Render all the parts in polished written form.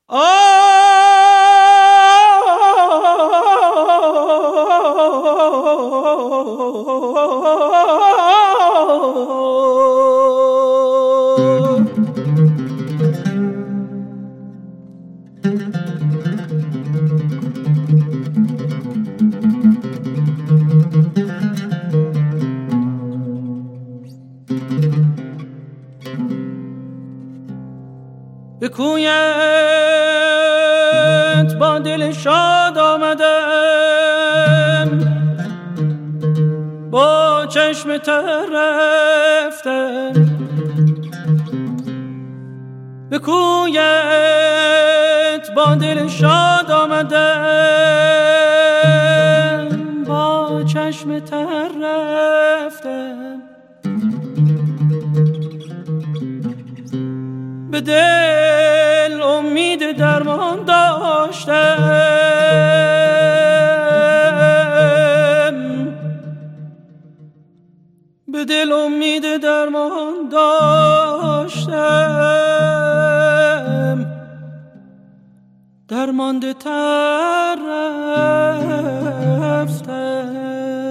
به کویت با دل شاد آمدم، با چشم تر رفتم. به کویت با دل شاد آمدم، با چشم تر رفتم. به دل امید درمان داشتم، به دل امید درمان داشتم. درمانده تر رفتم.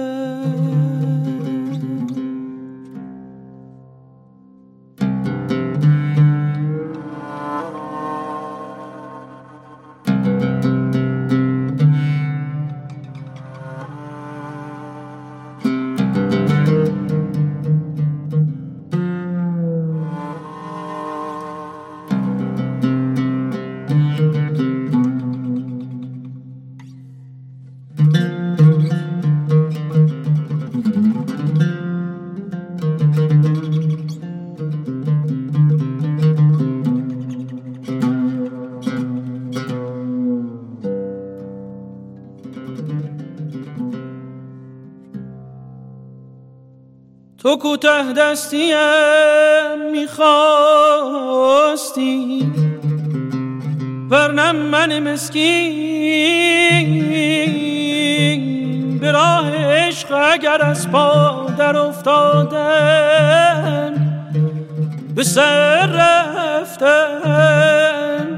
تو کوته دستیم میخواستی، ورنه من مسکین به راه عشق اگر از پا در افتادم به سر رفتم.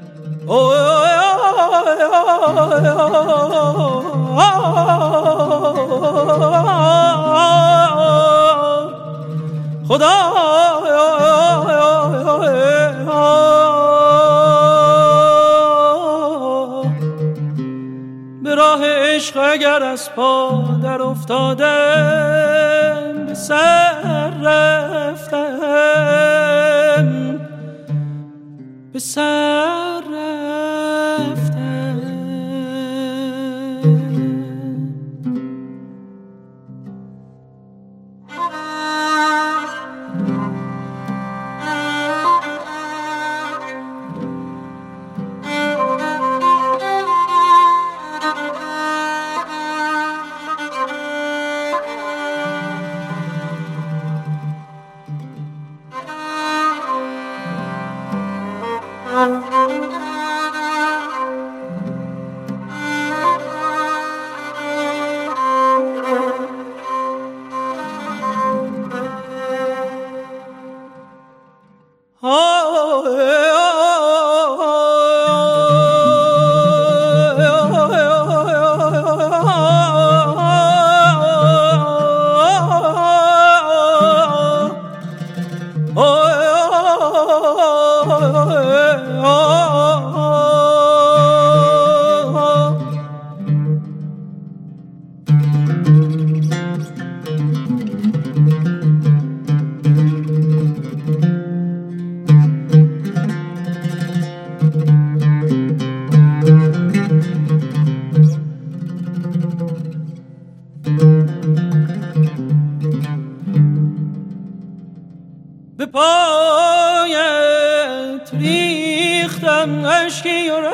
خدا به راه عشق اگر از پا در افتادم به سر رفتم، به سر رفتم. به پایت ریختم اشکی و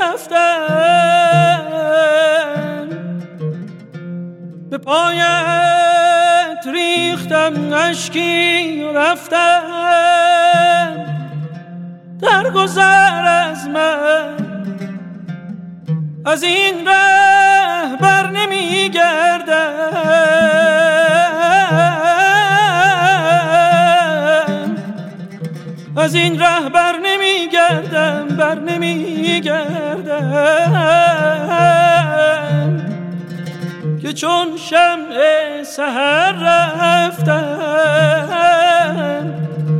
رفتم، به پایت ریختم اشکی و رفتم. در گذر از من از این ره بر نمی گردم، از این ره بر نمی گردم. گردم بر نمی گردم که چون شمع سحر رفتم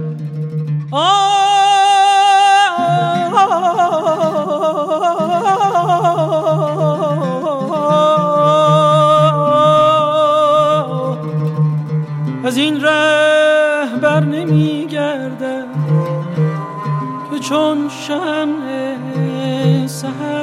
از این ره بر نمی گردم که چون شمع سحر